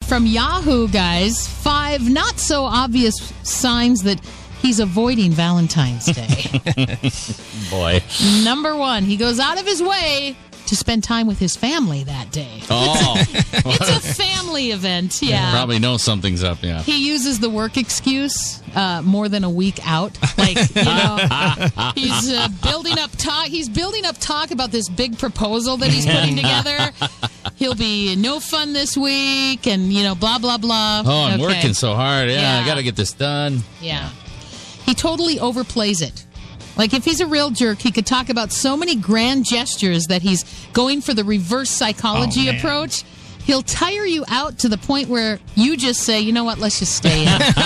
From Yahoo, guys, 5 not so obvious signs that he's avoiding Valentine's Day. Boy. Number 1, he goes out of his way to spend time with his family that day. Oh. It's a family event, yeah. Probably know something's up, yeah. He uses the work excuse more than a week out. Like, you know, he's building up talk. He's building up talk about this big proposal that he's putting together. He'll be no fun this week and, you know, blah, blah, blah. Oh, I'm working so hard. Yeah, I got to get this done. Yeah. He totally overplays it. Like, if he's a real jerk, he could talk about so many grand gestures that he's going for the reverse psychology approach. He'll tire you out to the point where you just say, you know what, let's just stay in.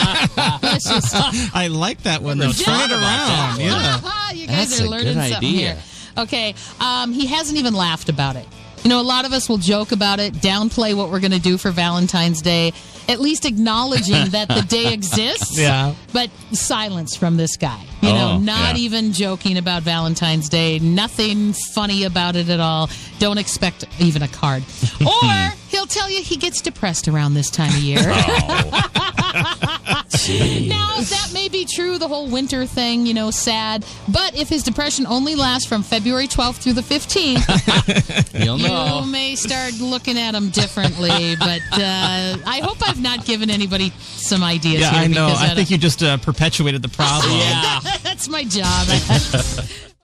I like that one, though. Turn it around. Yeah. You guys That's are a learning good something idea. here. Okay, he hasn't even laughed about it. You know, a lot of us will joke about it, downplay what we're going to do for Valentine's Day, at least acknowledging that the day exists. Yeah. But silence from this guy. You know, not even joking about Valentine's Day. Nothing funny about it at all. Don't expect even a card. Or he'll tell you he gets depressed around this time of year. Now, that may be true, the whole winter thing, you know, sad. But if his depression only lasts from February 12th through the 15th, You'll know. you may start looking at him differently. But I hope I've not given anybody some ideas Yeah, here. I know. Because I think you just perpetuated the problem. Yeah. that's my job.